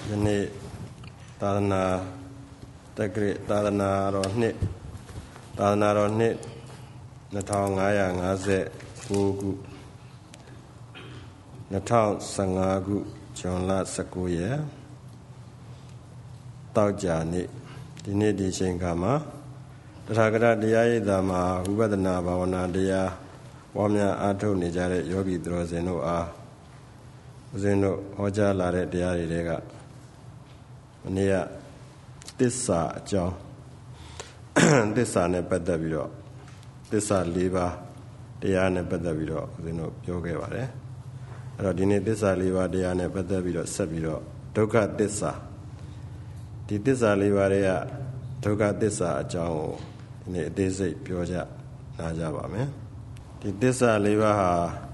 ယနေ့သာသနာတက္ကရာသာသနာတော်နှစ်2559ခု2015ခုဇွန်လ19ရက်တောက်ကြနေ့ဒီနေ့ဒီချိန်ခါမှာတထာဂရတရားရိပ်သာမှာဝိပဿနာဘာဝနာတရားပွားများအားထုတ်နေကြတဲ့ယောဂီသူတော်စင်တို့အားဦးဇင်းတို့ဟောကြားလာတဲ့တရားတွေထဲကမနေ့ကသစ္စာအကြောင်းသစ္စာနဲ့ပတ်သက်ပြီးတော့သစ္စာ၄ပါးတရားနဲ့ပတ်သက်ပြီးတော့ဦးဇင်းတို့ပြောခဲ့ပါတယ်အဲ့တော့ဒီနေ့သစ္စာ၄ပါးတရားနဲ့ပတ်သက်ပြီးတော့ဆက်ပြီးတော့ဒုက္ခသစ္စာဒီသစ္စာ၄ပါးတွေကဒုက္ခသစ္စာအကြောင်းကိုဒီနေ့အသေးစိတ်ပြောကြနားကြပါမယ်ဒီသစ္စာ၄ပါးဟာ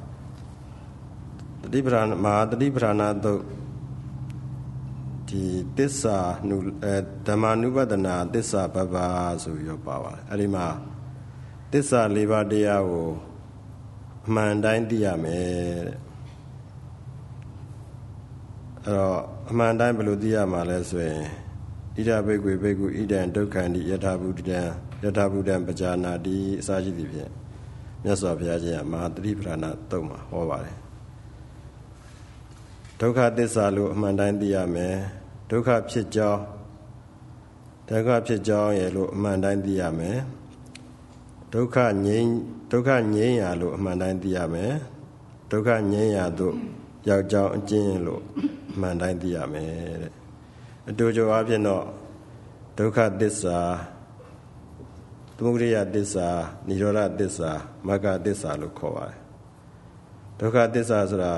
တတိပဌာန်မဟာတတိပဌာနာသုတ်ဒီသစ္စာဓမ္မာနုပဒနာသစ္စာပပ္ပဆိုပြီးတော့ပါပါတယ်အဲ့ဒီမှာသစ္စာ၄ပါးတရားကိုအမှန်တိုင်းသိရမယ်တဲ့အဲ့တော့အမှန်တိုင်းဘယ်လိုသိရမှာလဲဆိုရင်ဣဒဘိက္ခွေဘိက္ခုဣဒံဒုက္ခန္တိယထာဘုဒ္ဓံပကြာနာတိအစရှိသည်ဖြင့်မြတ်စွာဘုရားရှင်ကမဟာတတိပဌာနာသုတ်မှာဟောပါတယ်ဒုက္ခသစ္စာလို့အမှန်တိုင်းသိရမယ်ဒုက္ခဖြစ်ကြောင်းရဲ့လို့အမှန်တိုင်းသိရမယ်ဒုက္ခငြိမ်းရာလို့အမှန်တိုင်းသိရမယ်ဒုက္ခငြိမ်းရာသို့ရောက်ကြောင်းအကျဉ်းလို့အမှန်တိုင်းသိရမယ်တဲ့အတူတူအဖြစ်တော့ဒုက္ခသစ္စာသမုဒယသစ္စာនិရောဓသစ္စာမဂ္ဂသစ္စာလို့ခေါ်ပါတယ်ဒုက္ခသစ္စာဆိုတာ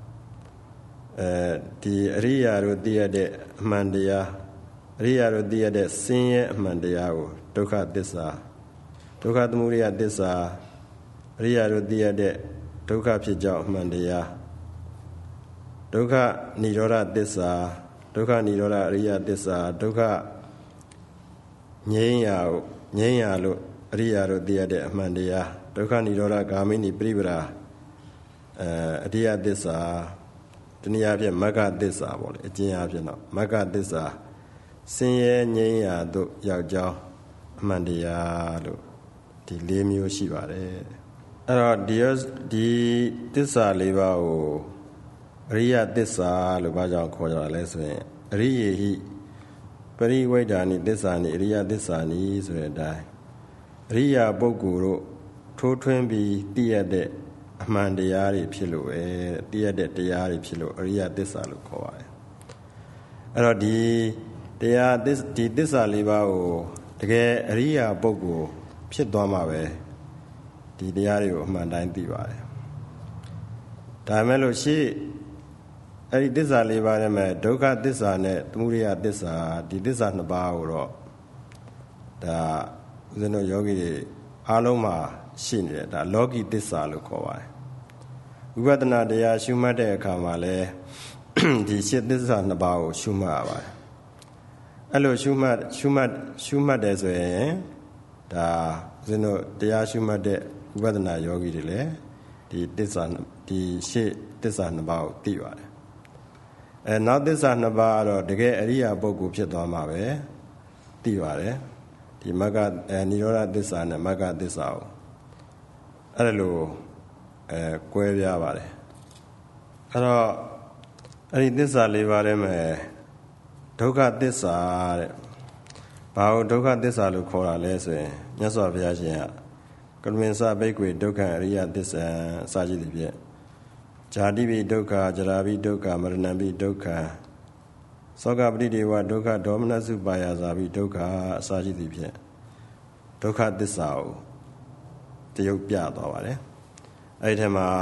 ဒီအရိယာတို့သိရတဲ့အမှန်တရားအရိယာတို့သိရတဲ့ဆင်းရဲအမှန်တရားကိုဒုက္ခသစ္စာဒုက္ခသမုဒယသစ္စာအရိယာတို့သိရတဲ့ဒုက္ခဖြစ်ကြောင်းအမှန်တရားဒုက္ခនិရောဓသစ္စာဒုက္ခនិရောဓအရိယသစ္စာဒုက္ခငြိမ်းရာလို့အရိယာတို့သိရတဲ့အမှန်တရားဒုက္ခនិရောဓဂါမိနိပြိပရာအရိယသစ္စာတနည်းအားဖြင့်မဂ္ဂသစ္စာပေါ့လေအကျဉ်းအားဖြင့်တော့မဂ္ဂသစ္စာဆင်းရဲငြိမ်းရာသို့ရောက်ကြောင်းအမှန်တရားလို့ဒီ၄မျိုးရှိပါတယ်အဲ့တော့ဒီသစ္စာ၄ပါးကိုအရိယသစ္စာလို့ဘာကြောင့်ခေါ်ကြတာလဲဆိုရင်အရိယေဟိပရိဝိဒ္ဓာနိသစ္စာနိအရိယသစ္စာနိဆိုတဲ့အတိုင်းအရိယာပုဂ္ဂိုလ်တို့ထိုးထွင်းပြီးသိရတဲ့အမှန်တရားတွေဖြစ်လို့ပဲသိရတဲ့တရားတွေဖြစ်လို့အရိယသစ္စာလို့ခေါ်ပါတယ်အဲ့တော့ဒီသစ္စာ၄ပါးကိုတကယ်အရိယာပုဂ္ဂိုလ်ဖြစ်သွားမှာပဲဒီတရားတွေကိုအမှန်တိုင်းသိပါတယ်ဒါမဲ့လို့ရှိအဲ့ဒီသစ္စာ၄ပါးထဲမှာဒုက္ခသစ္စာနဲ့သမုဒယသစ္စာဒီသစ္စာ၂ပါးကိုတော့ဒါဦးဇင်းတို့ယောဂီတွေအားလုံးမှာရှိနေတယ်ဒါလောကီသစ္စာလို့ခေါ်ပါတယ်ဝိပဿနာတရားရှုမှတ်တဲ့အခါမှာလည်းဒီရှစ်သစ္စာ၂ပါးကိုရှုမှတ်ရပါတယ်အဲ့လိုရှုမှတ်တယ်ဆိုရင်ဒါဦးဇင်းတို့တရားရှုမှတ်တဲ့ဝိပဿနာယောဂီတွေလည်းဒီရှစ်သစ္စာ၂ပါးကိုသိပါတယ်နောက်သစ္စာ၂ပါးကတော့တကယ်အရိယာပုဂ္ဂိုလ်ဖြစ်သွားမှာပဲသိပါတယ်ဒီမဂ္ဂនិရောဓသစ္စာနဲ့မဂ္ဂသစ္စာကိုအဲ့လိုကွဲပြားပါတယ်အဲ့တော့အဲ့ဒီသစ္စာ၄ပါးထဲမှာဒုက္ခသစ္စာတဲ့ဘာလို့ဒုက္ခသစ္စာလို့ခေါ်တာလဲဆိုရင်မြတ်စွာဘုရားရှင်ကကလမင်္စဘိက္ခွေဒုက္ခအရိယသစ္စာအစရှိသည်ဖြင့်ဇာတိပိဒုက္ခජရာပိဒုက္ခမရဏပိဒုက္ခသောကပရိဒေဝဒုက္ခဒေါမနစုပါယဇာပိဒုက္ခအစရှိသည်ဖြင့်ဒုက္ခသစ္စာကိုတရုပ်ပြသွားပါတယ်အဲ့ဒီထဲမှာ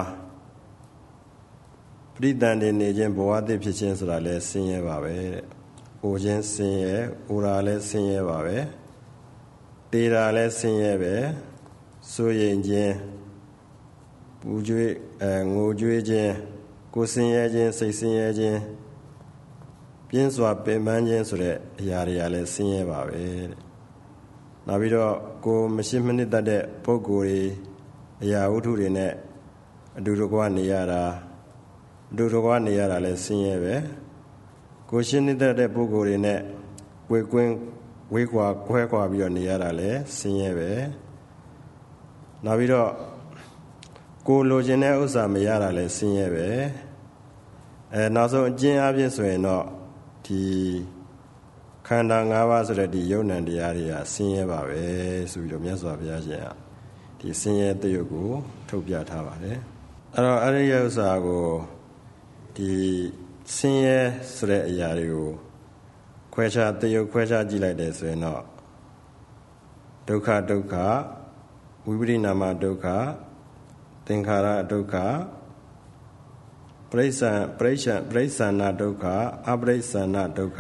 ပရိသန္တိနေခြင်းဘဝအသစ်ဖြစ်ခြင်းဆိုတာလဲဆင်းရဲပါပဲတဲ့။အိုခြင်းဆင်းရဲ၊အိုတာလဲဆင်းရဲပါပဲ။တေတာလဲဆင်းရဲပဲ။စိုးရိမ်ခြင်းပူကြွေးငိုကြွေးခြင်းကိုယ်ဆင်းရဲခြင်းစိတ်ဆင်းရဲခြင်းပြင်းစွာပင်ပန်းခြင်းဆိုတဲ့အရာတွေကလည်းဆင်းရဲပါပဲတဲ့။နောက်ပြီးတော့ကိုယ်မရှိမနစ်တတ်တဲ့ပုဂ္ဂိုလ်တွေအရာဝတ္ထုတွေနဲ့အတူတကွနေရတာလည်းဆင်းရဲပဲကိုရှင်းနေတဲ့ပုဂ္ဂိုလ်တွေနဲ့ဝေကွာခွဲခွာပြီးတော့နေရတာလဲဆင်းရဲပဲနောက်ပြီးတော့ကိုလိုချင်တဲ့ဥစ္စာမရတာလဲဆင်းရဲပဲနောက်ဆုံးအကျဉ်းအပြည့်ဆိုရင်တော့ဒီခန္ဓာ၅ပါးဆိုတဲ့ဒီယုံ nant တရားတွေကဆင်းရဲပါပဲဆိုပြီးတော့မြတ်စွာဘုရားရှင်ကဒီဆင်းရဲတယုတ်ကိုထုတ်ပြထားပါတယ်အဲ့တော့အဲ့ဒီဥစ္စာကိုဒီဆင်းရဲဆိုတဲ့အရာတွေကိုခွဲခြားတယုတ်ခွဲခြားကြည့်လိုက်တယ်ဆိုရင်တော့ဒုက္ခဝိပရိနာမဒုက္ခသင်္ခါရဒုက္ခပရိစ္ဆန္နဒုက္ခအပရိစ္ဆန္နဒုက္ခ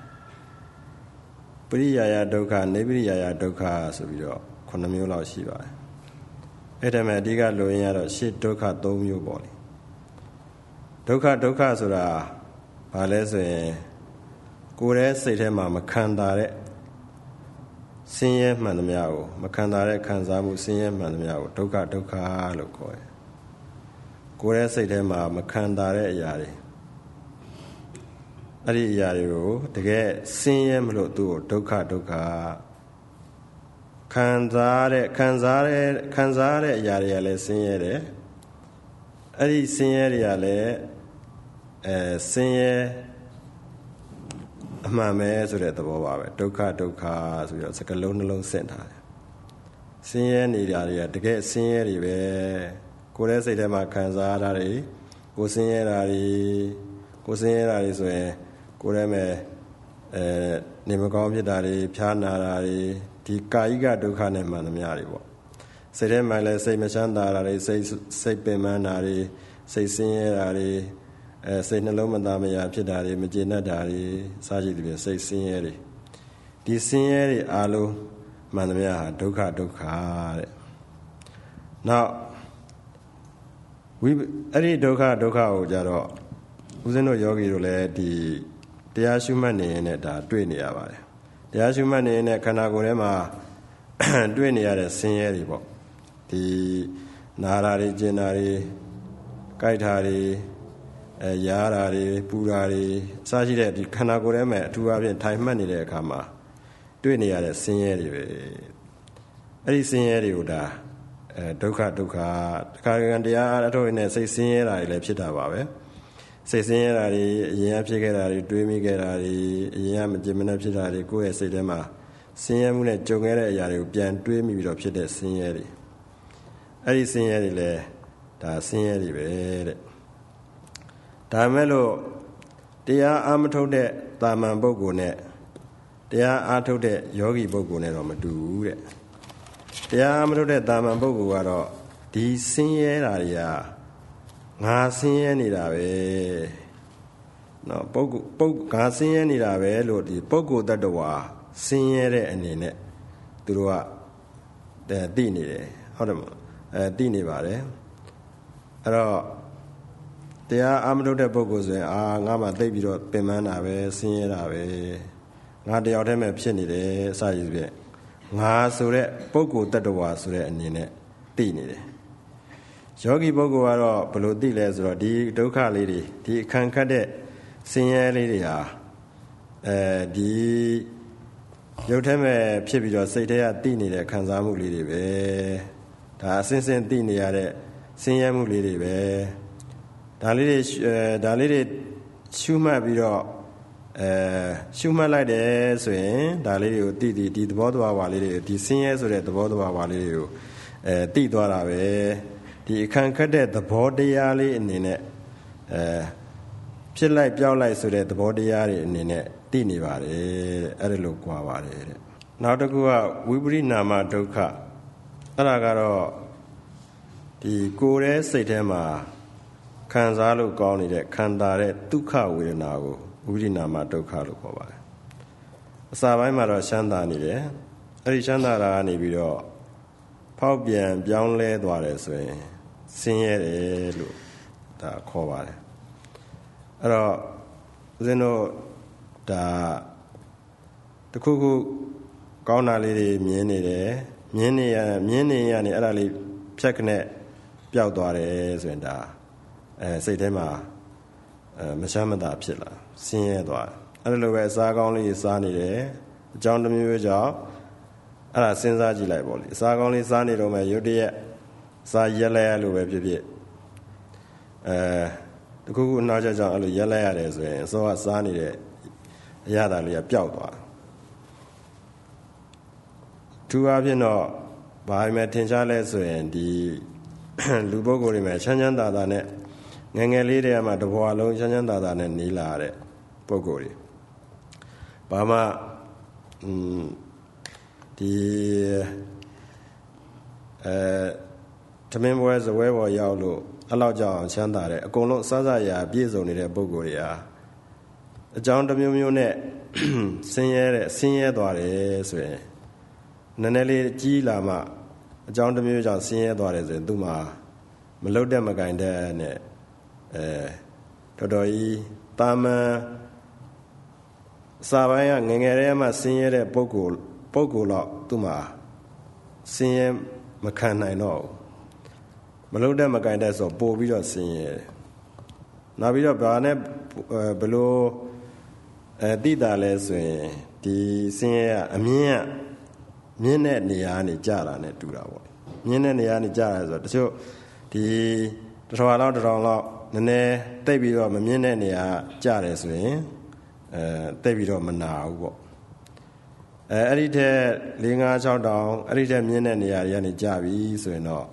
ပရိယာယဒုက္ခနေပရိယာယဒုက္ခဆိုပြီးတော့9မျိုးလောက်ရှိပါတယ်အဲ့ဒါမဲ့အဓိကလိုရင်းကတော့ရှစ်ဒုက္ခ3မျိုးပေါ့လေဒုက္ခဆိုတာဘာလဲဆိုရင်ကိုယ်ရဲ့စိတ်ထဲမှာမခံတာတဲ့ဆင်းရဲမှန်သမျှကိုမခံတာတဲ့ခံစားမှုဆင်းရဲမှန်သမျှကိုဒုက္ခလို့ခေါ်တယ်ကိုယ်ရဲ့စိတ်ထဲမှာမခံတာတဲ့အရာတွေအဲ့ဒီအရာတွေကိုတကယ်ဆင်းရဲမလို့သူ့ကိုဒုက္ခခံစားတဲ့အရာတွေကလည်းဆင်းရဲတယ်အဲ့ဒီဆင်းရဲတွေကလည်းဆင်းရဲအမှန်ပဲဆိုတဲ့သဘောပါပဲဒုက္ခဆိုပြီးတော့စကားလုံးနှလုံးဆင့်ထားတယ်ဆင်းရဲနေတာတွေကတကယ်ဆင်းရဲတွေပဲကိုယ်ရဲ့စိတ်ထဲမှာခံစားတာတွေကိုဆင်းရဲတာတွေဆိုရင်ကိုယ်ထဲမှာနေမကောင်းဖြစ်တာတွေဖျားနာတာတွေဒီကာယိကဒုက္ခနဲ့မှန်သမျှတွေပေါ့စိတ်ထဲမှာလည်းစိတ်မချမ်းသာတာတွေစိတ်ပင်ပန်းတာတွေစိတ်ဆင်းရဲတာတွေစိတ်နှလုံးမသားမရာဖြစ်တာတွေမကျေနပ်တာတွေစသဖြင့်စိတ်ဆင်းရဲတွေဒီဆင်းရဲတွေအားလုံးမှန်သမျှဟာဒုက္ခတဲ့နောက်အဲ့ဒီဒုက္ခကိုကြတော့ဦးဇင်းတို့ယောဂီတို့လည်းဒီတရားရှုမှတ်နေရင်လည်းဒါတွေ့နေရပါတယ်တရားရှုမှတ်နေရင်လည်းခန္ဓာကိုယ်ထဲမှာတွေ့နေရတဲ့ဆင်းရဲတွေပေါ့ဒီနာတာတွေကျင်တာတွေကြိုက်တာတွေရားတာတွေပူတာတွေအစရှိတဲ့ဒီခန္ဓာကိုယ်ထဲမှာအထူးအဖြင့်ထိုင်မှတ်နေတဲ့အခါမှာတွေ့နေရတဲ့ဆင်းရဲတွေပဲအဲ့ဒီဆင်းရဲတွေကိုဒါဒုက္ခတခါကံတရားအထုတ်နေတဲ့စိတ်ဆင်းရဲတာတွေလည်းဖြစ်တာပါပဲစိတ်ဆင်းရဲတာတွေအရင်ကဖြစ်ခဲ့တာတွေတွေးမိခဲ့တာတွေအရင်ကမကြင်မနဲ့ဖြစ်တာတွေကိုယ့်ရဲ့စိတ်ထဲမှာဆင်းရဲမှုနဲ့ကြုံခဲ့တဲ့အရာတွေကိုပြန်တွေးမိပြီးတော့ဖြစ်တဲ့ဆင်းရဲတွေအဲ့ဒီဆင်းရဲတွေလည်းဒါဆင်းရဲတွေပဲတဲ့ဒါမဲ့လို့တရားအားမထုတ်တဲ့တာမန်ပုဂ္ဂိုလ်နဲ့တရားအားထုတ်တဲ့ယောဂီပုဂ္ဂိုလ်နဲ့တော့မတူဘူးတဲ့တရားအားမထုတ်တဲ့တာမန်ပုဂ္ဂိုလ်ကတော့ဒီဆင်းရဲတာတွေကငါဆင်းရဲနေတာပဲနော်ငါဆင်းရဲနေတာပဲလို့ဒီပုဂ္ဂိုလ်တ attva ဆင်းရဲတဲ့အနေနဲ့သူတို့ကသိနေတယ်ဟုတ်တယ်မလားသိနေပါတယ်အဲ့တော့တရားအာမထုတ်တဲ့ပုဂ္ဂိုလ်ဆိုရင်ငါမှသိပြီးတော့ပင်ပန်းတာပဲဆင်းရဲတာပဲငါတယောက်တည်းမဲ့ဖြစ်နေတယ်အစရှိဖြင့်ငါဆိုတဲ့ပုဂ္ဂိုလ်တ attva ဆိုတဲ့အနေနဲ့သိနေတယ်ယောဂီပုဂ္ဂိုလ်ကတော့ဘယ်လိုသိလဲဆိုတော့ဒီဒုက္ခလေးတွေဒီအခန့်ခတ်တဲ့ဆင်းရဲလေးတွေဟာဒီရုပ်ထဲမှာဖြစ်ပြီးတော့စိတ်ထဲကသိနေတဲ့ခံစားမှုလေးတွေပဲဒါအစဉ်စဉ်သိနေရတဲ့ဆင်းရဲမှုလေးတွေပဲဒါလေးတွေရှုမှတ်ပြီးတော့ရှုမှတ်လိုက်တယ်ဆိုရင်ဒါလေးတွေကိုသိဒီသဘောတဘာဝလေးတွေဒီဆင်းရဲဆိုတဲ့သဘောတဘာဝလေးတွေကိုသိသွားတာပဲဒီအခန့်ခတ်တဲ့သဘောတရားလေးအနေနဲ့ဖြစ်လိုက်ပြောက်လိုက်ဆိုတဲ့သဘောတရားတွေအနေနဲ့သိနေပါတယ်တဲ့အဲ့ဒါလို့ကြွားပါတယ်တဲ့နောက်တစ်ခုကဝိပရိနာမဒုက္ခအဲ့ဒါကတော့ဒီကိုယ်ရဲ့စိတ်ထဲမှာခံစားလို့ကောင်းနေတဲ့ခံစားတဲ့ဒုက္ခဝေဒနာကိုဝိပရိနာမဒုက္ခလို့ခေါ်ပါတယ်အစာပိုင်းမှာတော့ချမ်းသာနေတယ်အဲ့ဒီချမ်းသာတာကနေပြီးတော့ဖောက်ပြန်ပြောင်းလဲသွားတယ်ဆိုရင်ဆင်းရဲတယ်လို့ဒါခေါ်ပါတယ်အဲ့တော့ဦးဇင်းတို့ဒါတခုခုကောင်းတာလေးတွေမြင်နေတယ်မြင်နေရနေအဲ့ဒါလေးဖြတ်ခနဲ့ပျောက်သွားတယ်ဆိုရင်ဒါစိတ်ထဲမှာမချမ်းမသာဖြစ်လာဆင်းရဲသွားအဲ့လိုပဲအစားကောင်းလေးစားနေတယ်အကြောင်းတစ်မျိုးကြောင့်အဲ့ဒါစဉ်းစားကြည့်လိုက်ပေါ့လေအစားကောင်းလေးစားနေတော့မှရုတ်တရက်စားရက်လိုက်ရလို့ပဲဖြစ်ဖြစ်တခုခုနောက်ချက်ကြောင့်အဲ့လိုရက်လိုက်ရတယ်ဆိုရင်အစောကစားနေတဲ့အရာသာလေးကပျောက်သွားသူအပြင်တော့ဘာမှထင်ရှားလဲဆိုရင်ဒီလူပုဂ္ဂိုလ်တွေမှာချမ်းချမ်းသာသာနဲ့ငယ်ငယ်လေးတည်းကမှတဘွားလုံးချမ်းချမ်းသာသာနဲ့နေလာတဲ့ပုဂ္ဂိုလ်တွေဘာမှဒီသမင်းပွဲဇပွဲပေါ်ရောက်လို့အဲ့လောက်ကြောင်ချမ်းသာတဲ့အကုန်လုံးအစစရာပြည့်စုံနေတဲ့ပုဂ္ဂိုလ်တွေဟာအကြောင်းတစ်မျိုးမျိုးနဲ့ဆင်းရဲသွားတယ်ဆိုရင်နည်းနည်းလေးကြီးလာမှအကြောင်းတစ်မျိုးကြောင့်ဆင်းရဲသွားတယ်ဆိုရင်သူ့မှာမလုတ်တဲ့မကင်တဲ့နဲ့တော်တော်ကြီးတာမန်စာပိုင်းကငယ်ငယ်တည်းမှဆင်းရဲတဲ့ပုဂ္ဂိုလ်တော့သူ့မှာဆင်းရဲမခံနိုင်တော့ဘူးမလုတ်တဲ့မကင်တဲ့ဆိုပို့ပြီးတော့ဆင်းရဲနောက်ပြီးတော့ဘာနဲ့ဘလို့တိတာလဲဆိုရင်ဒီဆင်းရဲကအမြင့်တဲ့နေရာကနေကြာတာနဲ့တူတာပေါ့မြင့်တဲ့နေရာကနေကြာတာဆိုတော့တချို့ဒီတစ်ထောင်လောက်နည်းနည်းတိတ်ပြီးတော့မမြင့်တဲ့နေရာကြာတယ်ဆိုရင်တိတ်ပြီးတော့မနာဘူးပေါ့အဲ့ဒီထက်4-5-6တောင်အဲ့ဒီထက်မြင့်တဲ့နေရာတွေကနေကြာပြီဆိုရင်တော့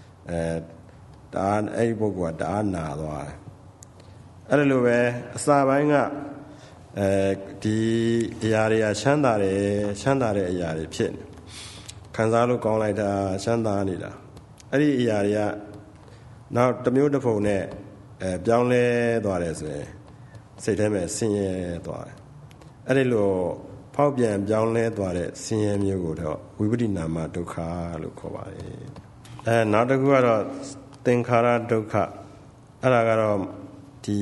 အဲ့ဒီပုဂ္ဂိုလ်ကတအားနာသွားတယ်အဲ့လိုပဲအစာပိုင်းကဒီအရာတွေကချမ်းသာတဲ့အရာတွေဖြစ်နေခံစားလို့ကောင်းလိုက်တာချမ်းသာနေတာအဲ့ဒီအရာတွေကနောက်တစ်မျိုးတစ်ဖုံနဲ့ပြောင်းလဲသွားတယ်ဆိုရင်စိတ်ထဲမှာဆင်းရဲသွားတယ်အဲ့ဒီလိုဖောက်ပြန်ပြောင်းလဲသွားတဲ့ဆင်းရဲမျိုးကိုတော့ဝိပဿနာမဒုက္ခလို့ခေါ်ပါတယ်နောက်တစ်ခုကတော့သင်္ခါရဒုက္ခအဲ့ဒါကတော့ဒီ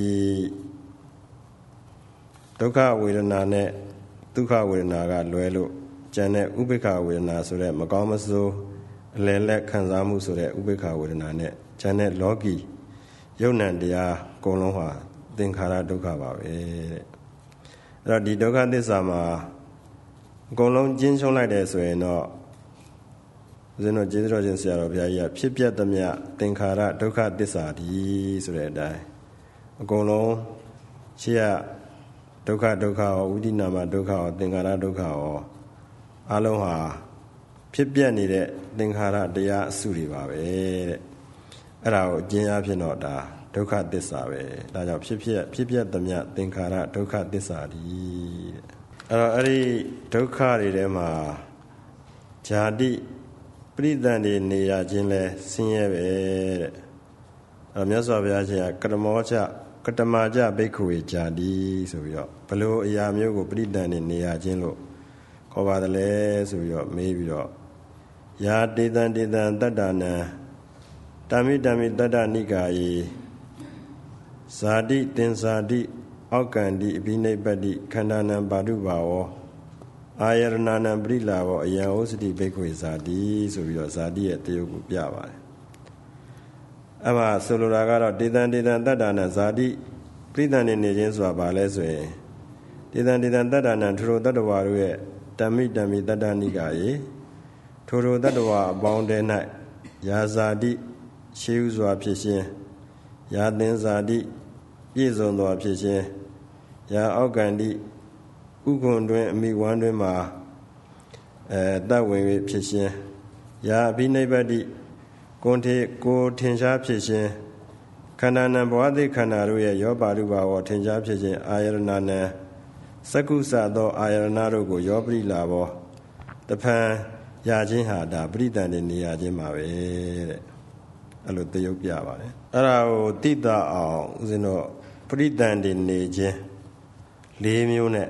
ဒုက္ခဝေဒနာနဲ့ဒုက္ခဝေဒနာကလွဲလို့ကျန်တဲ့ဥပိ္ပခဝေဒနာဆိုတဲ့မကောင်းမဆိုးအလယ်လက်ခံစားမှုဆိုတဲ့ဥပိ္ပခဝေဒနာနဲ့ကျန်တဲ့လောကီယုံ nant တရားအကုန်လုံးဟာသင်္ခါရဒုက္ခပါပဲတဲ့အဲ့တော့ဒီဒုက္ခသစ္စာမှာအကုန်လုံးကျင်းချုံလိုက်တယ်ဆိုရင်တော့ဦးဇင်းတို့ကျေးဇူးတော်ရှင်ဆရာတော်ဘုရားကြီးကဖြစ်ပျက်သမျှသင်္ခါရဒုက္ခသစ္စာဒီဆိုတဲ့အတိုင်းအကုန်လုံးရှိရဒုက္ခရောဝိဓိနာမဒုက္ခရောသင်္ခါရဒုက္ခရောအလုံးဟာဖြစ်ပျက်နေတဲ့သင်္ခါရတရားအစုတွေပါပဲတဲ့အဲ့ဒါကိုအကျဉ်းအားဖြင့်တော့ဒါဒုက္ခသစ္စာပဲဒါကြောင့်ဖြစ်ပျက်သမျှသင်္ခါရဒုက္ခသစ္စာဒီတဲ့အဲ့ဒီဒုက္ခတွေထဲမှာဇာတိပရိသန်တွေနေရခြင်းလဲဆင်းရဲပဲတဲ့မြတ်စွာဘုရားရှင်ကကတမကြဘိက္ခဝေဇာတိဆိုပြီးတော့ဘလို့အရာမျိုးကိုပရိသန်တွေနေရခြင်းလို့ခေါ်ပါတယ်လဲဆိုပြီးတော့မေးပြီးတော့ယာတေတံတတ္တနံတာမိတတ္တနိကာယေဇာတိတင်ဇာတိအောက်ကန္တိအဘိနိဗ္ဗတိခန္ဓာနံပါတုဘာဝအာယရဏနံပရိလာဘောအယံဩစတိဘိက္ခဝေဇာတိဆိုပြီးတော့ဇာတိရဲ့တရုပ်ကိုပြပါတယ်အဲ့မှာဆိုလိုတာကတော့တေတံတတ္တနံဇာတိပရိသန်နေခြင်းဆိုတာဘာလဲဆိုရင်တေတံတတ္တနံထိုတတ္တဝါတို့ရဲ့တမိတတ္တနိကာယေထိုတတ္တဝါအပေါင်းတည်း၌ယာဇာတိရှေးဥစွာဖြစ်ခြင်းယာသင်္ဇာတိပြည့်စုံသောဖြစ်ခြင်းယာအောက်ကန္တိဥက္ကွန်တွင်အမိဝမ်းတွင်မှာတတ်ဝင်၍ဖြစ်ခြင်းယာအဘိနိဗ္ဗတိကိုထင်ရှားဖြစ်ခြင်းခန္ဓာနံဘဝတိခန္ဓာတို့ရဲ့ယောပါရုပါဝထင်ရှားဖြစ်ခြင်းအာယရဏနံစကုစသောအာယရဏတို့ကိုယောပရိလာဘောတဖန်ရခြင်းဟာဒါပရိသန်တွေနေရခြင်းပါပဲတဲ့အဲ့လိုသရုပ်ပြပါတယ်အဲ့ဒါကိုတိတအောင်ဦးဇင်းတို့ပရိသန်တွေနေခြင်း၄မျိုးနဲ့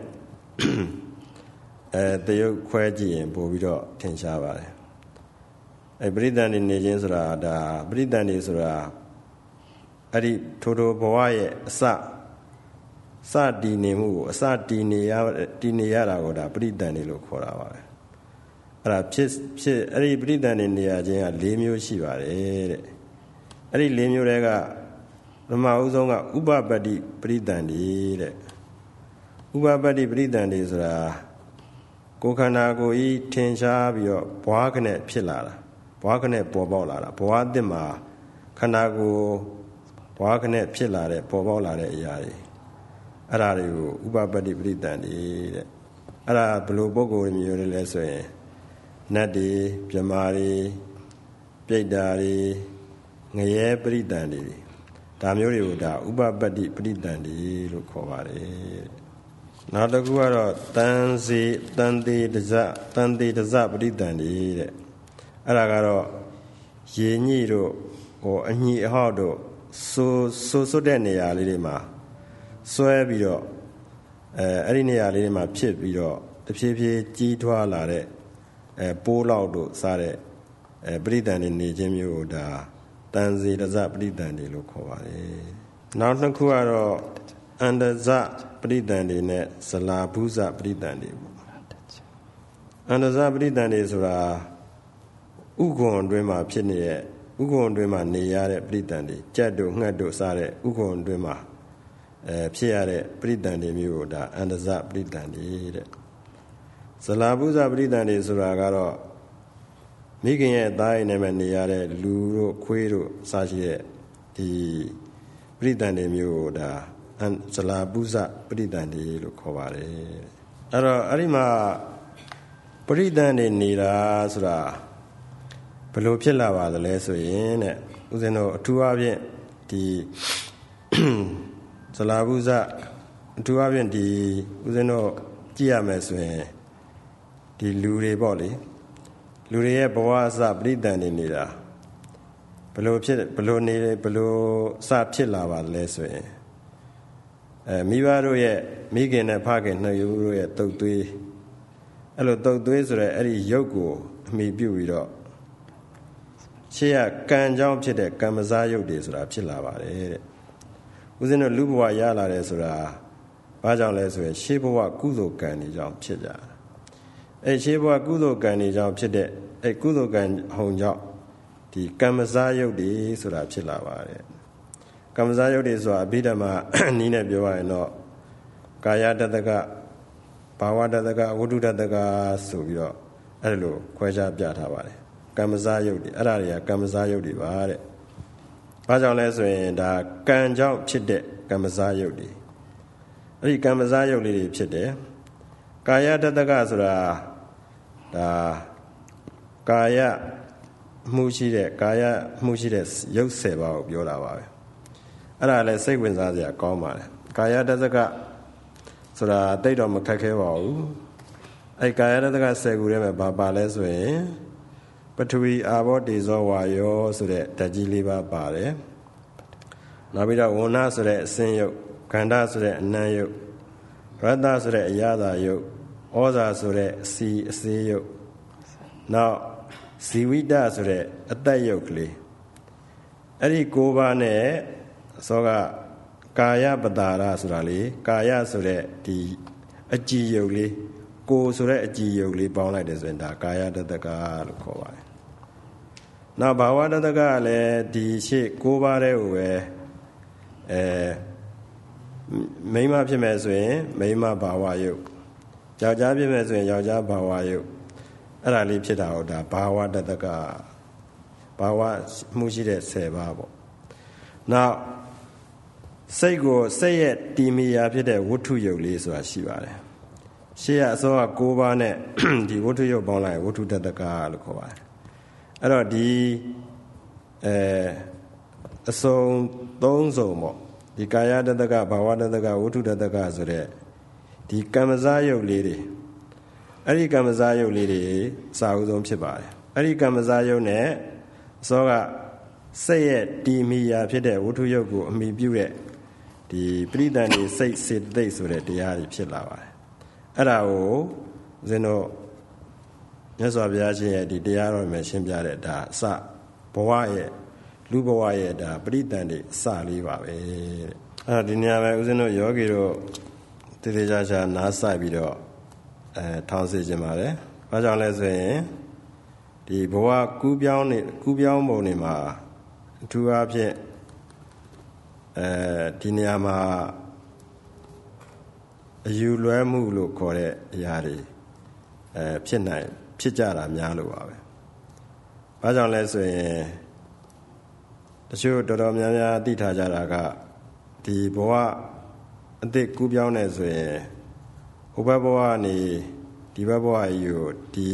သရုပ်ခွဲကြည့်ရင်ပို့ပြီးတော့ထင်ရှားပါတယ်ပရိသန်တွေနေခြင်းဆိုတာဒါပရိသန်တွေဆိုတာအဲ့ဒီထိုဘဝရဲ့အစတည်နေမှုကိုအစတည်နေရတာကိုဒါပရိသန်တွေလို့ခေါ်တာပါပဲအဲ့ဒါဖြစ်အဲ့ဒီပရိသန်တွေနေရခြင်းက၄မျိုးရှိပါတယ်တဲ့အဲ့ဒီ၄မျိုးတွေကပထမဦးဆုံးကဥပပတ္တိပရိသန်တွေတဲ့ဥပပတ္တိပရိသန္တိဆိုတာကိုယ်ခန္ဓာကိုယ်ကြီးထင်ရှားပြီးတော့ဘဝခနဲ့ဖြစ်လာတာဘဝခနဲ့ပေါ်ပေါက်လာတာဘဝအသစ်မှာခန္ဓာကိုယ်ဘဝခနဲ့ဖြစ်လာတဲ့ပေါ်ပေါက်လာတဲ့အရာတွေအဲ့ဒါတွေကိုဥပပတ္တိပရိသန္တိတဲ့အဲ့ဒါဘယ်လိုပုဂ္ဂိုလ်မျိုးတွေလဲဆိုရင်နတ်တွေမြမာတွေပြိတ္တာတွေငရဲပရိသန္တိဒါမျိုးတွေကိုဒါဥပပတ္တိပရိသန္တိလို့ခေါ်ပါတယ်နောက်တစ်ခုကတော့တန်သေးတဇပရိသန္တိတဲ့အဲ့ဒါကတော့ရေညိတို့အညိအဟောက်တို့စွတ်တဲ့နေရာလေးတွေမှာဆွဲပြီးတော့အဲ့ဒီနေရာလေးတွေမှာဖြစ်ပြီးတော့တဖြည်းဖြည်းကြီးထွားလာတဲ့ပိုးလောက်တို့စားတဲ့ပရိသန္တိနေခြင်းမျိုးကိုဒါတန်စေတဇပရိသန္တိလို့ခေါ်ပါတယ်နောက်တစ်ခုကတော့အန္တဇပရိသန္တိနဲ့ဇလာဘုဇပရိသန္တိပေါ့အန္တဇပရိသန္တိဆိုတာဥက္ကုံအတွင်းမှာဖြစ်နေတဲ့ဥက္ကုံအတွင်းမှာနေရတဲ့ပရိသန္တိကြက်တို့ငှက်တို့စားတဲ့ဥက္ကုံအတွင်းမှာဖြစ်ရတဲ့ပရိသန္တိမျိုးကိုဒါအန္တဇပရိသန္တိတဲ့ဇလာဘုဇပရိသန္တိဆိုတာကတော့မိခင်ရဲ့သားအိမ်နဲ့မှနေရတဲ့လူတို့ခွေးတို့စရှိတဲ့ဒီပရိသန္တိမျိုးကိုဒါဇလာဘုဇပရိသန္တိလို့ခေါ်ပါတယ်အဲ့တော့အဲ့ဒီမှာပရိသန္တိနေတာဆိုတာဘယ်လိုဖြစ်လာပါသလဲဆိုရင်တဲ့ဦးဇင်းတို့အထူးအဖြင့်ဒီဇလာဘုဇအထူးအဖြင့်ဒီဦးဇင်းတို့ကြည့်ရမယ်ဆိုရင်ဒီလူတွေပေါ့လေလူတွေရဲ့ဘဝအစပရိသန္တိနေတာဘယ်လိုစဖြစ်လာပါလဲဆိုရင်မိဘတို့ရဲ့မိခင်နဲ့ဖခင်နှစ်ယောက်တို့ရဲ့တုတ်သွေးအဲ့လိုတုတ်သွေးဆိုတဲ့အဲ့ဒီရုပ်ကိုအမိပြုပြီးတော့ရှေ့ကကံကြောင့်ဖြစ်တဲ့ကံမစားရုပ်တွေဆိုတာဖြစ်လာပါတယ်တဲ့ဦးဇင်းတို့လူဘဝရလာတယ်ဆိုတာဘာကြောင့်လဲဆိုရင်ရှေးဘဝကုသိုလ်ကံတွေကြောင့်ဖြစ်ကြတာအဲ့ရှေးဘဝကုသိုလ်ကံတွေကြောင့်ဖြစ်တဲ့အဲ့ကုသိုလ်ကံဟုန်ကြောင့်ဒီကံမစားရုပ်တွေဆိုတာဖြစ်လာပါတယ်ကမ္မဇာယုတ်တွေဆိုတာအဘိဓမ္မာနည်းနဲ့ပြောရရင်တော့ကာယတတ္တကဘာဝတတ္တကဝတ္ထုတတ္တကဆိုပြီးတော့အဲ့လိုခွဲခြားပြထားပါတယ်ကမ္မဇာယုတ်တွေအဲ့ဒါတွေကကမ္မဇာယုတ်တွေပါတဲ့ဘာကြောင့်လဲဆိုရင်ဒါကံကြောင့်ဖြစ်တဲ့ကမ္မဇာယုတ်တွေအဲ့ဒီကမ္မဇာယုတ်လေးတွေဖြစ်တယ်ကာယတတ္တကဆိုတာဒါကာယမှုရှိတဲ့ရုပ်10ပါးကိုပြောတာပါပဲအဲ့ဒါလည်းစိတ်ဝင်စားစရာကောင်းပါတယ်ကာယတတ္တကဆိုတာတိတ်တော့မခက်ခဲပါဘူးအဲ့ကာယတတ္တက10ခုထဲမှာဘာပါလဲဆိုရင်ပထဝီအာဘောတေဇောဝါယောဆိုတဲ့ဓာတ်ကြီး၄ပါးပါတယ်နောက်ပြီးတော့ဝဏ္ဏဆိုတဲ့အစင်းရုပ်ခန္ဓာဆိုတဲ့အနံ့ရုပ်ရတ္တဆိုတဲ့အရာသာရုပ်ဩဇာဆိုတဲ့အစေးရုပ်နောက်ဇီဝိတဆိုတဲ့အသက်ရုပ်ကလေးအဲ့ဒီ9ပါးနဲ့အစောကကာယပတာရဆိုတာလေကာယဆိုတဲ့ဒီအကြည်ယုတ်လေးကိုယ်ဆိုတဲ့အကြည်ယုတ်လေးပေါင်းလိုက်တယ်ဆိုရင်ဒါကာယတတ္တကလို့ခေါ်ပါတယ်။နောက်ဘာဝတတ္တကလည်းဒီရှေ့9ပါးတည်းကိုပဲမိန်းမဖြစ်မယ်ဆိုရင်မိန်းမဘာဝယုတ်ယောက်ျားဖြစ်မယ်ဆိုရင်ယောက်ျားဘာဝယုတ်အဲ့ဒါလေးဖြစ်တာဟုတ်ဒါဘာဝတတ္တကဘာဝမှုရှိတဲ့10ပါးပေါ့။နောက်စိတ်ရဲ့တည်မီရာဖြစ်တဲ့ဝတ္ထုယုတ်လေးဆိုတာရှိပါတယ်ရှေ့ကအစောက9ပါးနဲ့ဒီဝတ္ထုယုတ်ပေါင်းလိုက်ဝတ္ထုတတ္တကလို့ခေါ်ပါတယ်အဲ့တော့ဒီအစုံ3စုံပေါ့ဒီကာယတတ္တကဘာဝတတ္တကဝတ္ထုတတ္တကဆိုတဲ့ဒီကမ္မဇာယုတ်လေးတွေအဲ့ဒီကမ္မဇာယုတ်လေးတွေစာအုပ်ဆုံးဖြစ်ပါတယ်အဲ့ဒီကမ္မဇာယုတ်နဲ့အစောကစိတ်ရဲ့တည်မီရာဖြစ်တဲ့ဝတ္ထုယုတ်ကိုအမိပြုတဲ့ဒီပရိသန္တိစိတ်စေတသိက်ဆိုတဲ့တရားတွေဖြစ်လာပါတယ်အဲ့ဒါကိုဦးဇင်းတို့မြတ်စွာဘုရားရှင်ရဲ့ဒီတရားတော်မှာရှင်းပြတဲ့ဒါအစဘဝရဲ့လူဘဝရဲ့ဒါပရိသန္တိအစလေးပါပဲတဲ့အဲ့ဒီနေရာမှာဦးဇင်းတို့ယောဂီတို့တေတေချာချာနားဆိုင်ပြီးတော့ထောင်းစေခြင်းပါတယ်ဘာကြောင့်လဲဆိုရင်ဒီဘဝကူးပြောင်းပုံတွေမှာအထူးအားဖြင့်ဒီနေရာမှာအယူလွဲမှုလို့ခေါ်တဲ့အရာတွေဖြစ်ကြတာများလို့ပါပဲ။ဘာကြောင့်လဲဆိုရင်တချို့တော်တော်များများသိထားကြတာကဒီဘဝအသစ်ကူးပြောင်းနေဆိုရင်ဟိုဘက်ဘဝကနေဒီဘက်ဘဝကြီးကိုဒီ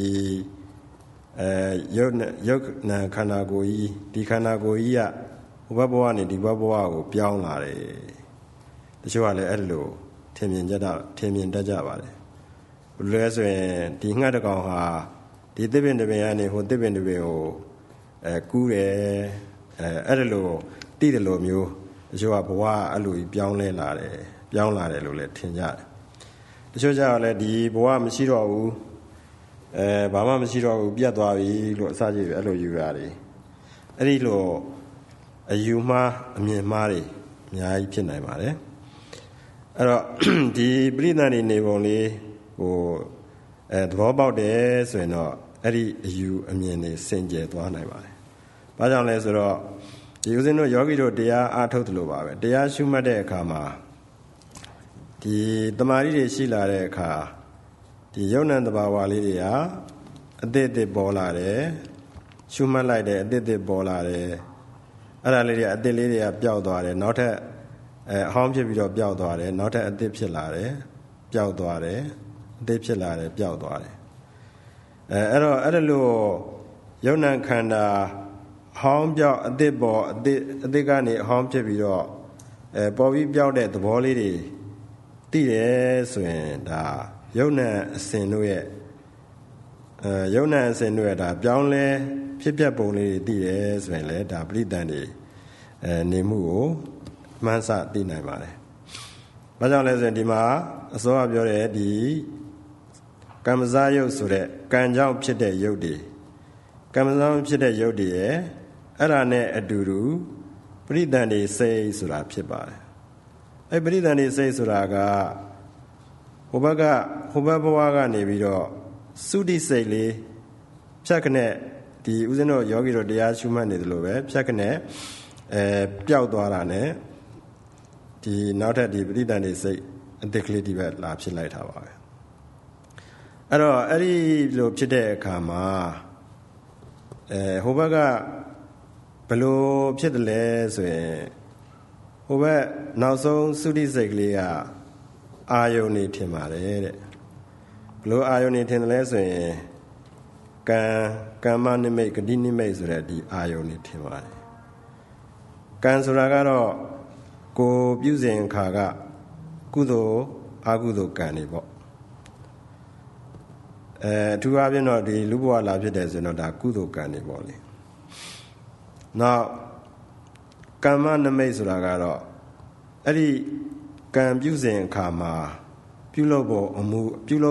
ရုပ်နာခန္ဓာကိုယ်ကြီးဒီခန္ဓာကိုယ်ကြီးကဟိုဘက်ဘဝနေဒီဘက်ဘဝကိုပြောင်းလာတယ်တချို့ကလည်းအဲ့လိုထင်မြင်တတ်ကြပါတယ်ဘယ်လိုလဲဆိုရင်ဒီငှက်တကောင်ဟာဒီသစ်ပင်တစ်ပင်ကနေဟိုသစ်ပင်တစ်ပင်ကိုကူးတယ်အဲ့ဒါလိုတိတယ်လို့မျိုးတချို့ကဘဝအဲ့လိုပြောင်းလာတယ်လို့လည်းထင်ကြတယ်တချို့ကျတော့လည်းဒီဘဝမရှိတော့ဘူးဘာမှမရှိတော့ဘူးပြတ်သွားပြီလို့အစကြီးပဲအဲ့လိုယူရတယ်အဲ့ဒီလိုအယူမှားအမြင်မှားတွေအများကြီးဖြစ်နိုင်ပါတယ်အဲ့တော့ဒီပရိသတ်နေပုံလေးဟိုသဘောပေါက်တယ်ဆိုရင်တော့အဲ့ဒီအယူအမြင်တွေစင်ကြယ်သွားနိုင်ပါတယ်ဘာကြောင့်လဲဆိုတော့ဒီဦးဇင်းတို့ယောဂီတို့တရားအားထုတ်တယ်လို့ပါပဲတရားရှုမှတ်တဲ့အခါမှာဒီတမာရီတွေရှိလာတဲ့အခါဒီယုံ nant တဘာဝလေးတွေဟာအသစ်ပေါ်လာတယ်ရှုမှတ်လိုက်တယ်အသစ်ပေါ်လာတယ်အဲ့ဒါလေးတွေအသစ်လေးတွေကပျောက်သွားတယ်နောက်ထပ်အဟောင်းဖြစ်ပြီးတော့ပျောက်သွားတယ်နောက်ထပ်အသစ်ဖြစ်လာတယ်ပျောက်သွားတယ်အသစ်ဖြစ်လာတယ်ပျောက်သွားတယ်အဲ့တော့အဲ့ဒါလို့ယုံ nant ခန္ဓာဟောင်းပြောက်အသစ်ပေါ်အသစ်ကနေအဟောင်းဖြစ်ပြီးတော့ပေါ်ပြီးပြောက်တဲ့သဘောလေးတွေသိတယ်ဆိုရင်ဒါယုံ nant အစဉ်တို့ရဲ့ယုံ nant အစဉ်တို့ရဲ့ဒါပြောင်းလဲဖြစ်ပျက်ပုံလေးတွေသိတယ်ဆိုရင်လည်းဒါပရိသတ်တွေနေမှုကိုမှန်းဆသိနိုင်ပါတယ်။ဘာကြောင့်လဲဆိုရင်ဒီမှာအစောကပြောတဲ့ဒီကမ္မဇယုတ်ဆိုတဲ့ကံကြောင့်ဖြစ်တဲ့ယုတ်တွေကမ္မဇကြောင့်ဖြစ်တဲ့ယုတ်တွေရဲ့အဲ့ဒါနဲ့အတူတူပရိသတ်တွေစိတ်ဆိုတာဖြစ်ပါတယ်။အဲ့ပရိသတ်တွေစိတ်ဆိုတာကဟိုဘက်ဘဝကနေပြီးတော့သုတိစိတ်လေးဖြတ်ခနဲ့ဒီဦးဇင်းတို့ယောဂီတို့တရားရှုမှတ်နေတယ်လို့ပဲဖြတ်ခနဲ့ပျောက်သွားတာ ਨੇ ဒီနောက်ထပ်ဒီပရိသတ်တွေစိတ်အသစ်ကလေးဒီဘက်လာဖြစ်လိုက်တာပါပဲအဲ့တော့အဲ့ဒီလိုဖြစ်တဲ့အခါမှာဟိုဘက်ကဘယ်လိုဖြစ်တယ်လဲဆိုရင်ဟိုဘက်နောက်ဆုံးသုတိစိတ်ကလေးကအာယုန်နေထင်ပါတယ်တဲ့ဘလို့အာယုန်နေထင်တယ်လဲဆိုရင်ကမ္မနိမိတ်ဂတိနိမိတ်ဆိုတဲ့ဒီအာယုန်နေထင်ပါတယ်ကံဆိုတာကတော့ကိုပြုစဉ်ခါကကုသိုလ်အကုသိုလ်ကံတွေပေါ့အထူးအားဖြင့်တော့ဒီလူဘဝလာဖြစ်တယ်ဆိုရင်တော့ဒါကုသိုလ်ကံတွေပေါ့လေနောက်ကမ္မနိမိတ်ဆိုတာကတော့အဲ့ဒီကံပြုစဉ်အခါမှာပြုလုပ်ပုံအမှု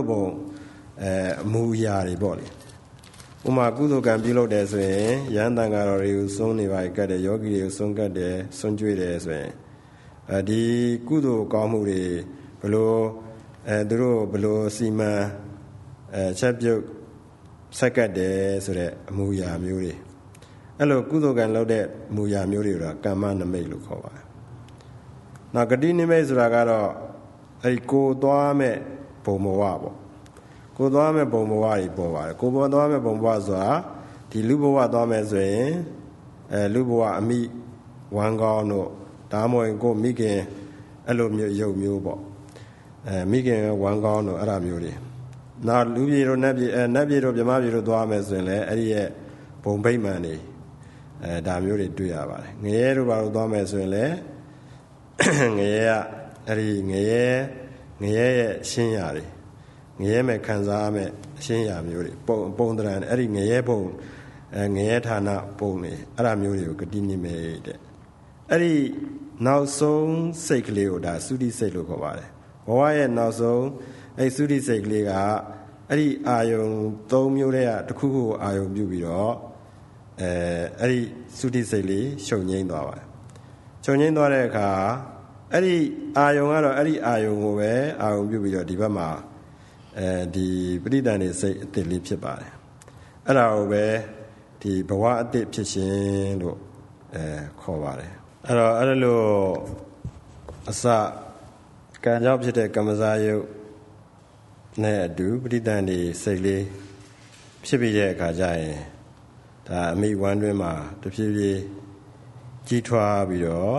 အရာတွေပေါ့လေဥမာကုသိုလ်ကံပြုလုပ်တယ်ဆိုရင်ယဟန်တန်ဃာတော်တွေကိုစွန့်နေပါကတ်တယ်ယောဂီတွေကိုစွန့်ကတ်တယ်စွန့်ကြွေးတယ်ဆိုရင်ဒီကုသိုလ်ကောင်းမှုတွေဘလို့သူတို့ဘလို့စီမံချက်ပြုတ်ဆက်ကတ်တယ်ဆိုတဲ့အမှုရာမျိုးတွေအဲ့လိုကုသိုလ်ကံလုပ်တဲ့အမှုရာမျိုးတွေတော့ကမ္မနိမိတ်လို့ခေါ်ပါတယ်။နောက်ဂတိနိမိတ်ဆိုတာကတော့အဲ့ဒီကိုသွားမဲ့ဘုံဘဝပေါ့ကိုသွားမဲ့ဘုံဘဝတွေပေါ်ပါတယ်ကိုပေါ်သွားမဲ့ဘုံဘဝဆိုတာဒီလူဘဝသွားမယ်ဆိုရင်လူဘဝအမိဝမ်းကောင်းတို့ဒါမှမဟုတ်ကိုမိခင်အဲ့လိုမျိုးရုပ်မျိုးပေါ့မိခင်ဝမ်းကောင်းတို့အဲ့ဒါမျိုးတွေနောက်လူပြေတို့နတ်ပြေတို့မြမပြေတို့သွားမယ်ဆိုရင်လည်းအဲ့ဒီရဲ့ဘုံဗိမာန်တွေဒါမျိုးတွေတွေ့ရပါတယ်ငရဲတို့ဘာလို့သွားမယ်ဆိုရင်လည်းငရဲကအဲ့ဒီငရဲရဲ့ရှင်းရာတွေငရဲမဲ့ခံစားမဲ့အရှင်းရာမျိုးတွေပုံတရံအဲ့ဒီငရဲဘုံငရဲဌာနပုံတွေအဲ့ဒါမျိုးတွေကိုဂတိနိမိတ်တဲ့အဲ့ဒီနောက်ဆုံးစိတ်ကလေးကိုဒါသုတိစိတ်လို့ခေါ်ပါတယ်ဘဝရဲ့နောက်ဆုံးအဲ့သုတိစိတ်ကလေးကအဲ့ဒီအာယုံ၃မျိုးတည်းကတစ်ခုခုအာယုံပြုပြီးတော့အဲ့ဒီသုတိစိတ်လေးရှုံငိမ့်သွားပါတယ်ရှုံငိမ့်သွားတဲ့အခါအဲ့ဒီအာယုံကတော့အဲ့ဒီအာယုံကိုပဲအာယုံပြုပြီးတော့ဒီဘက်မှာဒီပဋိသန္ဓေစိတ်အသစ်လေးဖြစ်ပါတယ်အဲ့ဒါကိုပဲဒီဘဝအသစ်ဖြစ်ခြင်းလို့ခေါ်ပါတယ်အဲ့တော့အဲ့လိုအစการကြောင့်ဖြစ်တဲ့ကမ္မဇာယုတ်နဲ့အတူပဋိသန္ဓေစိတ်လေးဖြစ်ပြီးတဲ့အခါကျရင်ဒါအမိဝမ်းတွင်းမှာတဖြည်းဖြည်းကြီးထွားပြီးတော့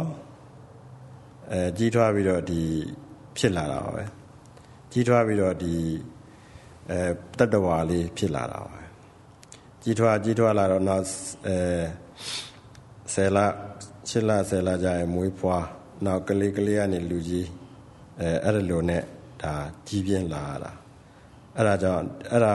ဒီဖြစ်လာတာပါပဲကြီးထွားပြီးတော့ဒီတတ္တဝါလေးဖြစ်လာတာပါပဲကြီးထွားလာတော့နောက်10 လ 8 လ 10 လကြာရင်မွေးဖွားနောက်ကလေးကနေလူကြီးအဲ့လိုနဲ့ဒါကြီးပြင်းလာတာအဲ့ဒါကြောင့်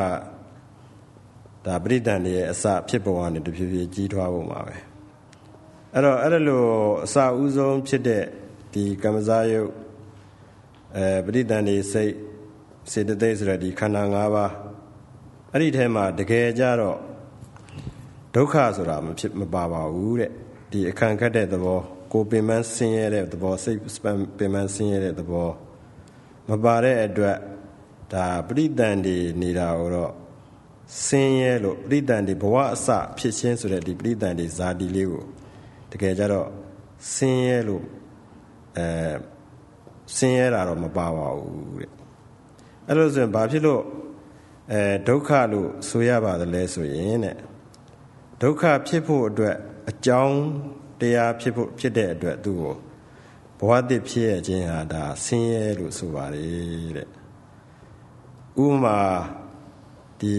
ဒါပရိသန္ဓေရဲ့အစဖြစ်ပေါ်ကနေတဖြည်းဖြည်းကြီးထွားဖို့မှာပဲအဲ့တော့အဲ့လိုအစဦးဆုံးဖြစ်တဲ့ဒီကမ္မဇာယုတ်ပရိသန္ဓေစိတ်စေတသိက်ဆိုတဲ့ဒီခန္ဓာ၅ပါးအဲ့ဒီထဲမှာတကယ်ကြတော့ဒုက္ခဆိုတာမပါပါဘူးတဲ့ဒီအခန့်ခတ်တဲ့သဘောကိုပင်ပန်းဆင်းရဲတဲ့သဘောစိတ်ပင်ပန်းဆင်းရဲတဲ့သဘောမပါတဲ့အတွက်ဒါပရိသန္ဓေနေတာတော့ဆင်းရဲလို့ပရိသန္ဓေဘဝအစဖြစ်ခြင်းဆိုတဲ့ဒီပရိသန္ဓေဇာတိလေးကိုတကယ်ကြတော့ဆင်းရဲလို့ဆင်းရဲတာတော့မပါပါဘူးတဲ့အဲ့လိုဆိုရင်ဘာဖြစ်လို့ဒုက္ခလို့ဆိုရပါသလဲဆိုရင်တဲ့ဒုက္ခဖြစ်ဖို့အတွက်အကြောင်းတရားဖြစ်တဲ့အတွက်သူ့ကိုဘဝတည်ဖြစ်ရခြင်းဟာဒါဆင်းရဲလို့ဆိုပါတယ်တဲ့ဥပမာဒီ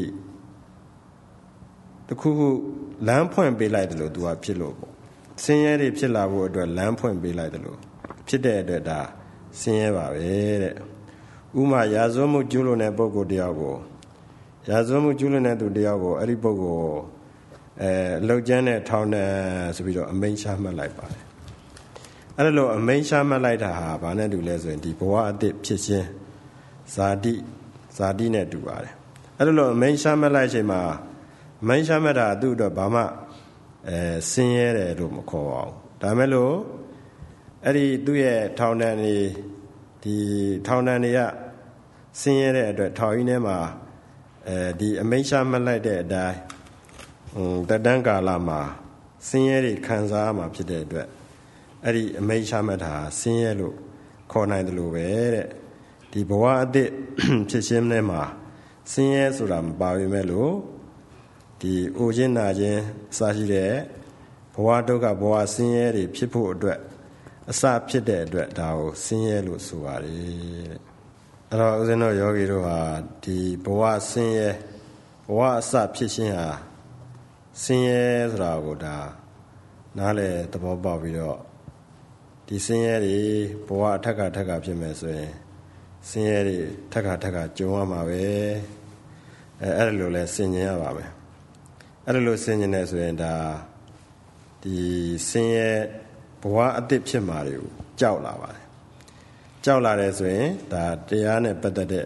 တခုခုလမ်းဖွင့်ပေးလိုက်တယ်လို့သူကဖြစ်လို့ပေါ့ဆင်းရဲတွေဖြစ်လာဖို့အတွက်လမ်းဖွင့်ပေးလိုက်တယ်လို့ဖြစ်တဲ့အတွက်ဒါဆင်းရဲပါပဲတဲ့ဥပမာရာဇဝမှုကျူးလွန်တဲ့ပုဂ္ဂိုလ်တယောက်ကိုရာဇဝမှုကျူးလွန်တဲ့သူတယောက်ကိုအဲ့ဒီပုဂ္ဂိုလ်အလောက်ကျန်းတဲ့ထောင်နဲ့ဆိုပြီးတော့အမိန့်ချမှတ်လိုက်ပါတယ်အဲ့လိုအမိန့်ချမှတ်လိုက်တာဟာဘာနဲ့တူလဲဆိုရင်ဒီဘဝအသစ်ဖြစ်ခြင်းဇာတိနဲ့တူပါတယ်အဲ့လိုအမိန့်ချမှတ်လိုက်ချိန်မှာအမိန့်ချမှတ်တာသူ့အတွက်ဘာမှဆင်းရဲတယ်လို့မခေါ်ပါဘူးဒါမဲ့လို့အဲ့ဒီသူ့ရဲ့ထောင်ဒဏ်တွေဒီထောင်ဒဏ်တွေကဆင်းရဲတဲ့အတွက်ထောင်ကြီးထဲမှာဒီအမိန့်ချမှတ်လိုက်တဲ့အတိုင်းတတန်းကာလမှာဆင်းရဲတွေခံစားရမှာဖြစ်တဲ့အတွက်အဲ့ဒီအမိန့်ချမှတ်တာဆင်းရဲလို့ခေါ်နိုင်တယ်လို့ပဲတဲ့ဒီဘဝအသစ်ဖြစ်ခြင်းနဲ့မှာဆင်းရဲဆိုတာမပါပေမဲ့လို့ဒီအိုခြင်းနာခြင်းအစရှိတဲ့ဘဝဒုက္ခဘဝဆင်းရဲတွေဖြစ်ဖို့အတွက်အစဖြစ်တဲ့အတွက်ဒါကိုဆင်းရဲလို့ဆိုပါတယ်တဲ့အဲ့တော့ဦးဇင်းတို့ယောဂီတို့ဟာဒီဘဝဆင်းရဲဘဝအစဖြစ်ခြင်းဟာဆင်းရဲဆိုတာကိုဒါနားလည်သဘောပေါက်ပြီးတော့ဒီဆင်းရဲတွေဘဝထက်ကဖြစ်မယ်ဆိုရင်ဆင်းရဲတွေထက်ကကြုံရမှာပဲအဲ့လိုလဲဆင်ញင်ရပါမယ်အဲ့လိုဆင်ញင်နေဆိုရင်ဒါဒီဆင်းရဲဘဝအသစ်ဖြစ်မှာတွေကိုကြောက်လာပါတယ်ကြောက်လာတယ်ဆိုရင်ဒါတရားနဲ့ပတ်သက်တဲ့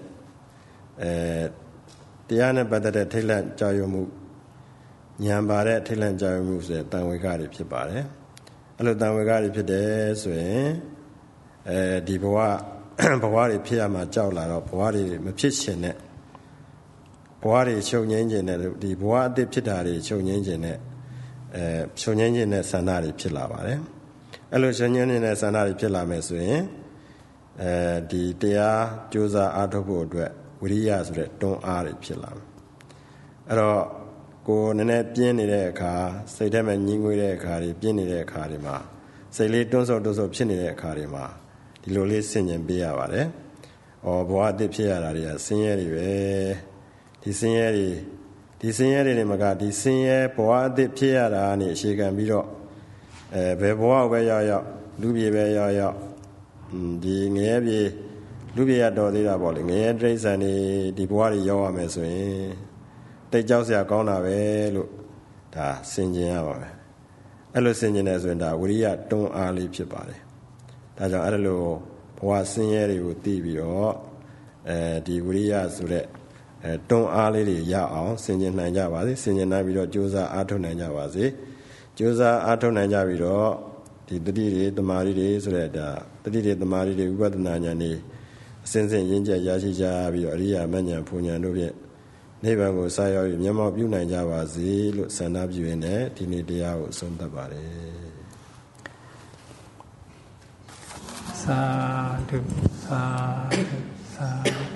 ထိတ်လန့်ကြောက်ရွံ့မှုဉာဏ်ပါတဲ့ထိတ်လန့်ကြောက်ရွံ့မှုဆိုတဲ့တန်ဝေကတွေဖြစ်ပါတယ်အဲ့လိုတန်ဝေကတွေဖြစ်တယ်ဆိုရင်ဒီဘဝတွေဖြစ်ရမှာကြောက်လာတော့ဘဝတွေမဖြစ်ရှင်နဲ့ဘဝတွေချုပ်ငြိမ်းခြင်းနဲ့ဒီဘဝအသစ်ဖြစ်တာတွေချုပ်ငြိမ်းခြင်းနဲ့ချုပ်ငြိမ်းခြင်းနဲ့ဆန္ဒတွေဖြစ်လာပါတယ်အဲ့လိုချုပ်ငြိမ်းခြင်းနဲ့ဆန္ဒတွေဖြစ်လာမယ်ဆိုရင်ဒီတရားကြိုးစားအားထုတ်ဖို့အတွက်ဝိရိယဆိုတဲ့တွန်းအားတွေဖြစ်လာမယ်အဲ့တော့ကိုယ်နည်းနည်းပြင်းနေတဲ့အခါစိတ်ထဲမှာညှင်းငွေးတဲ့အခါတွေပြင်းနေတဲ့အခါတွေမှာစိတ်လေးတွန်းဆုတ်ဖြစ်နေတဲ့အခါတွေမှာဒီလိုလေးဆင်ញင်ပေးရပါတယ်။ဘဝအသစ်ဖြစ်ရတာတွေကဆင်းရဲတွေပဲ။ဒီဆင်းရဲတွေမှာကဒီဆင်းရဲဘဝအသစ်ဖြစ်ရတာကနေအခြေခံပြီးတော့ဘယ်ဘဝပဲရောက်လူပြေပဲရောက်ဒီငရဲပြေလူပြေရတော်သေးတာပေါ့လေငရဲတိရစ္ဆာန်တွေဒီဘဝတွေရောက်ရမယ်ဆိုရင်တိတ်ကြောက်စရာကောင်းတာပဲလို့ဒါဆင်ခြင်ရပါမယ်အဲ့လိုဆင်ခြင်နေဆိုရင်ဒါဝိရိယတွန်းအားလေးဖြစ်ပါတယ်ဒါကြောင့်အဲ့လိုဘဝဆင်းရဲတွေကိုသိပြီးတော့ဒီဝိရိယဆိုတဲ့တွန်းအားလေးတွေရအောင်ဆင်ခြင်နိုင်ကြပါစေဆင်ခြင်နိုင်ပြီးတော့ကြိုးစားအားထုတ်နိုင်ကြပါစေကြိုးစားအားထုတ်နိုင်ကြပြီးတော့ဒီတတိတွေတမာရီတွေဆိုတဲ့ဒါတတိတွေတမာရီတွေဝိပဿနာဉာဏ်တွေအစဉ်စဉ်ရင့်ကျက်ရရှိကြပြီးတော့အရိယာမဉ္ဇဉ်ဘုံဉာဏ်တို့ဖြင့်နိဗ္ဗာန်ကိုဆက်ရောက်မျက်မှောက်ပြုနိုင်ကြပါစေလို့ဆန္ဒပြုရင်းနဲ့ဒီနေ့တရားကိုအဆုံးသတ်ပါတယ်သာဓုาธุสาธุ